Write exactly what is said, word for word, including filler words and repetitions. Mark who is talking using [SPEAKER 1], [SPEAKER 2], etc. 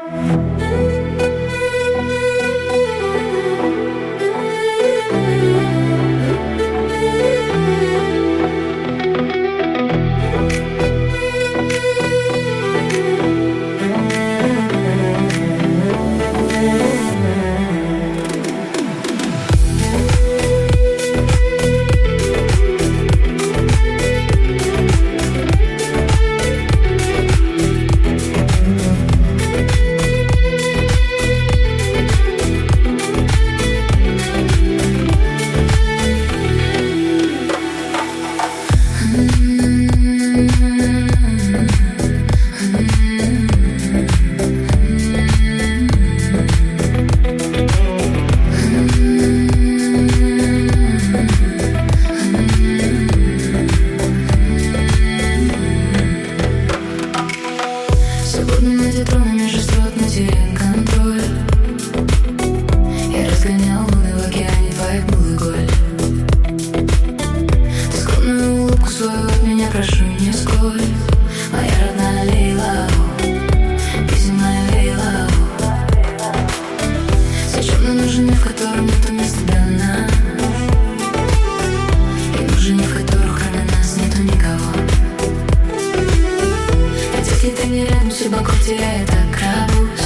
[SPEAKER 1] Прошу, не сколь, моя родная Лейла, песня моя Лейла. Зачем нам нужен мир, в котором нету места для нас? И нужен мир, в котором кроме нас нету никого. Ведь если ты не рядом, все вокруг тебя я так радуюсь.